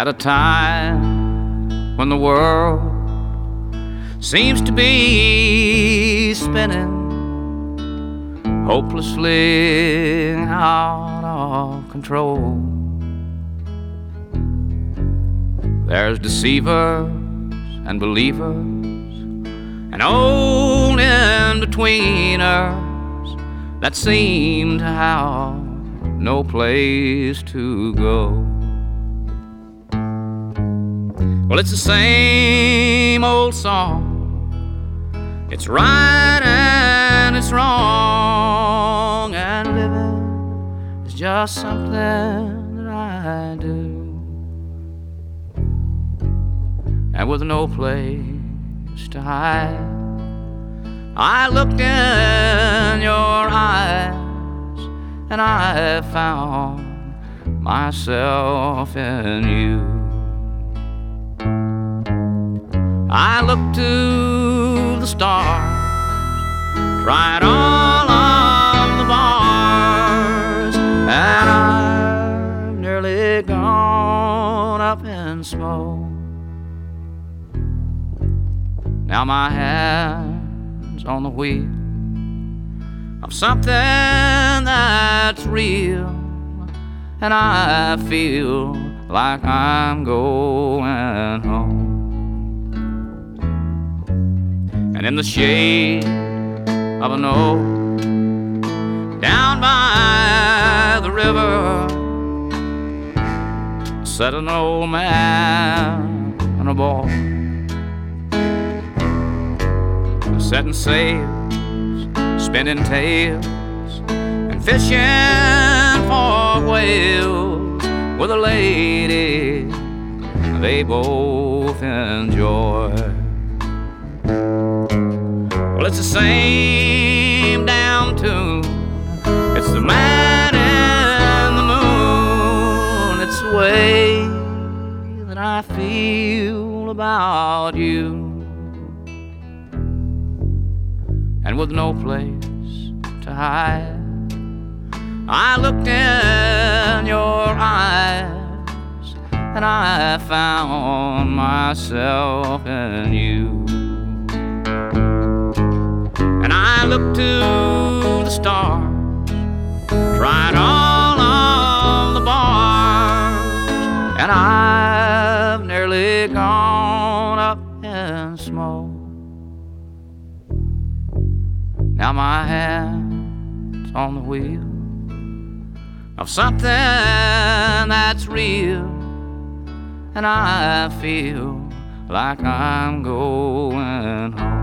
At a time when the world seems to be spinning hopelessly out of control. There's deceivers and believers and old in-betweeners that seem to have no place to go. Well, it's the same old song. It's right and it's wrong, and living is just something that I do. And with no place to hide, I looked in your eyes and I found myself in you. I looked to the stars, tried all of the bars, and I've nearly gone up in smoke. Now my hand's on the wheel of something that's real, and I feel like I'm going home. And in the shade of an oak down by the river sat an old man and a boy, setting sails, spinning tales, and fishing for whales with a lady they both enjoy. Well, it's the same down tune. It's the man in the moon. It's the way that I feel about you. And with no place to hide, I looked in your eyes and I found myself in you. And I looked to the stars, tried all of the bars, and I've nearly gone up in smoke. Now my hand's on the wheel of something that's real, and I feel like I'm going home.